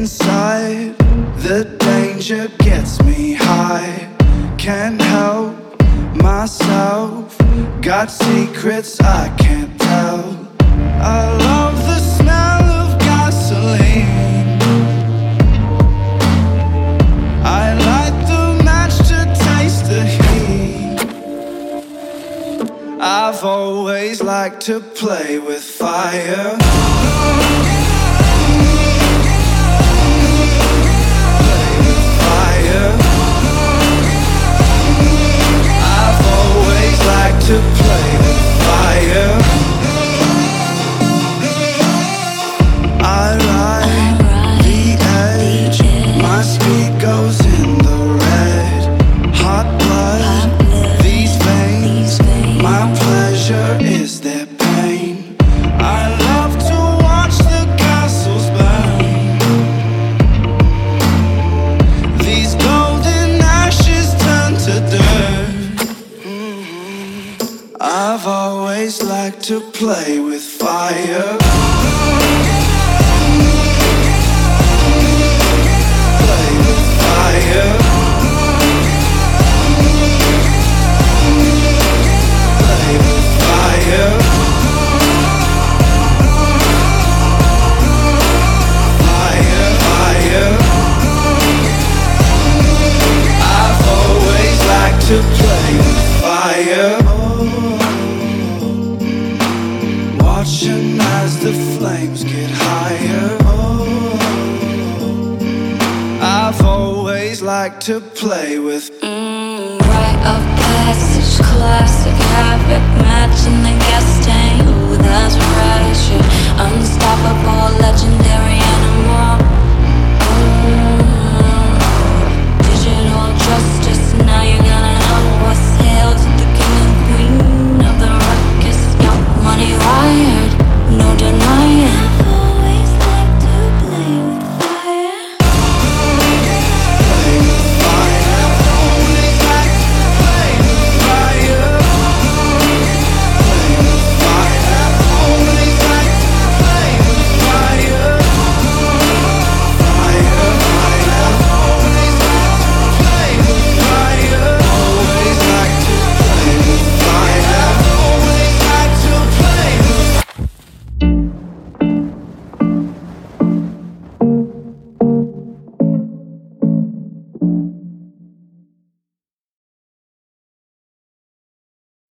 inside. The danger gets me high. Can't help myself. Got secrets I can't tell. I love the smell of gasoline. I light the match to taste the heat. I've always liked to play with fire. I've always liked to play with fire. I ride the edge. My speed goes in the red. Hot blood, these veins. My pleasure is their pain. I love to watch the castles burn. These golden ashes turn to dirt. I've always liked to play with fire. Play with fire. Play with fire. Fire, fire. I've always liked to play with fire. Watching as the flames get higher. I've always liked to play with Rite of passage, classic habit, matching the gas tank. Ooh, that's pressure. Unstoppable, legendary.